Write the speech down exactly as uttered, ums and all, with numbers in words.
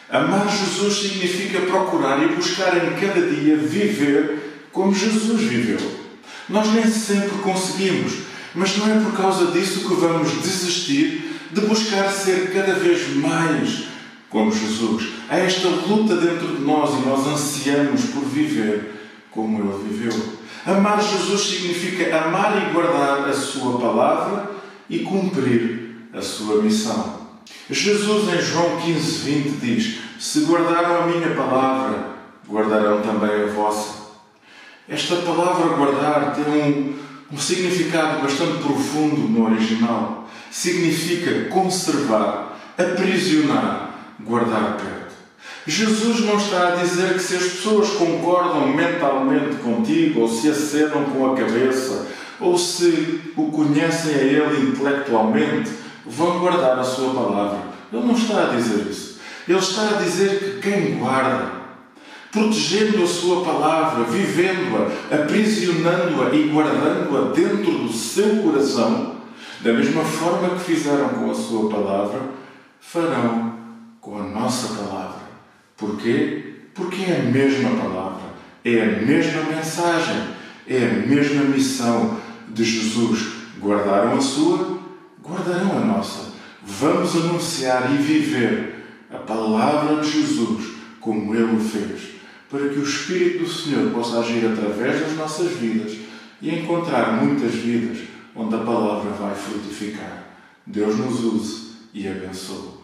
Amar Jesus significa procurar e buscar em cada dia viver como Jesus viveu. Nós nem sempre conseguimos, mas não é por causa disso que vamos desistir de buscar ser cada vez mais como Jesus. Há esta luta dentro de nós e nós ansiamos por viver como Ele viveu. Amar Jesus significa amar e guardar a Sua palavra e cumprir a Sua missão. Jesus, em João quinze, vinte, diz: se guardaram a minha palavra, guardarão também a vossa. Esta palavra guardar tem um, um significado bastante profundo no original. Significa conservar, aprisionar, guardar perto. Jesus não está a dizer que se as pessoas concordam mentalmente contigo, ou se acenam com a cabeça, ou se o conhecem a Ele intelectualmente, vão guardar a sua palavra. Ele não está a dizer isso. Ele está a dizer que quem guarda, protegendo a sua palavra, vivendo-a, aprisionando-a e guardando-a dentro do seu coração, da mesma forma que fizeram com a sua palavra, farão com a nossa palavra. Porquê? Porque é a mesma palavra, é a mesma mensagem, é a mesma missão de Jesus. Guardaram a sua, guardarão a nossa. Vamos anunciar e viver a palavra de Jesus como Ele o fez, para que o Espírito do Senhor possa agir através das nossas vidas e encontrar muitas vidas onde a palavra vai frutificar. Deus nos use e abençoe.